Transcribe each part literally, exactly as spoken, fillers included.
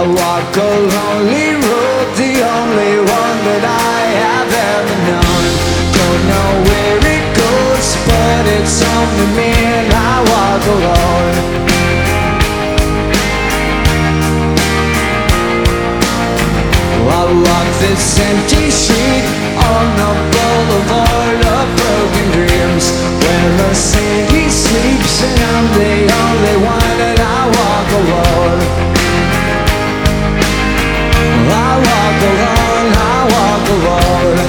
walk a lonely road, the only one that I have ever known. Don't know where it goes, but it's only me and I walk alone. I walk this empty street on the boulevard of broken dreams, where the city sleeps and I'm the only one and I walk alone. I walk alone, I walk alone.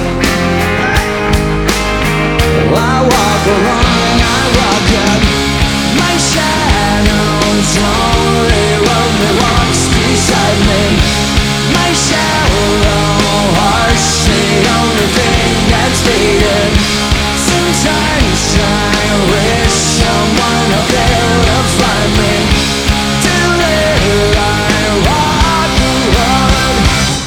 I walk alone, I walk up. My shadow's only one that walks beside me. My shallow heart's the only thing that's beating. Sometimes I wish someone up there would find me. Till then I walk alone.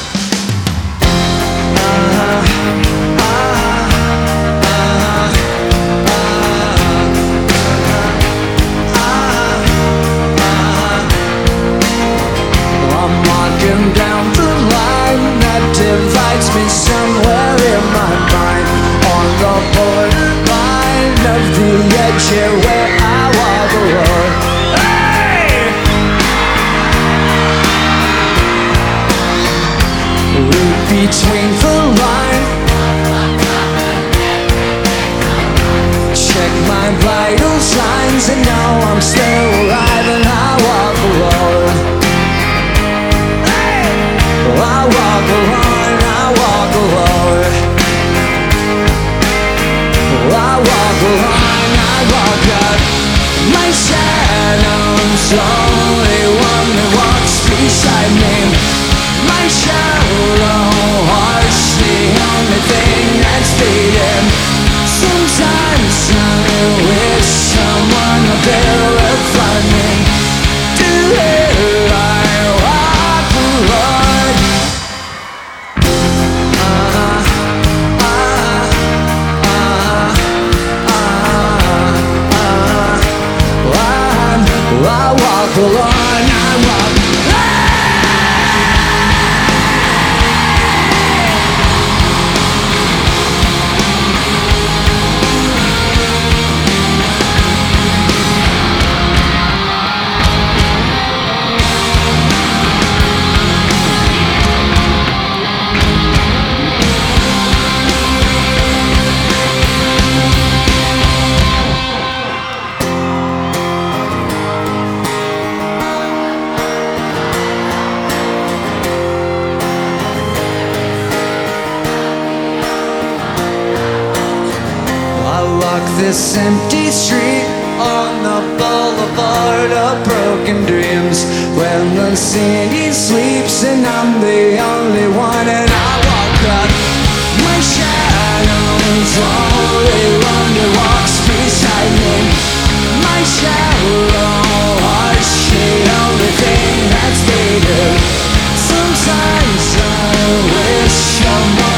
I'm walking down the line that divides me somewhere in my mind, on the borderline of the edge here where I walk alone. Hey! Read between the line, check my vital signs, and now I'm still alive and I walk alone. I walk alone, I walk alone. I walk alone, I walk up. My shadow's only one that walks beside me. My shallow heart's the only thing that's beating. Sometimes I wish someone up there would find me. Do I walk alone? I walk alone, I walk. This empty street on the boulevard of broken dreams, when the city sleeps and I'm the only one and I walk up. My shadow's only one that walks beside me. My shallow heart's the only thing that's beating. Sometimes I wish someone